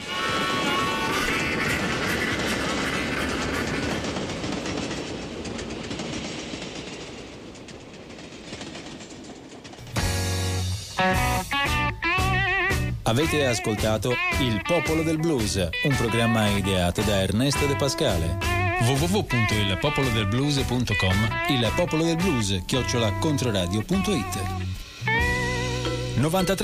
Avete ascoltato Il Popolo del Blues, un programma ideato da Ernesto De Pascale. www.ilpopolodelblues.com, Il Popolo del Blues @controradio.it. 93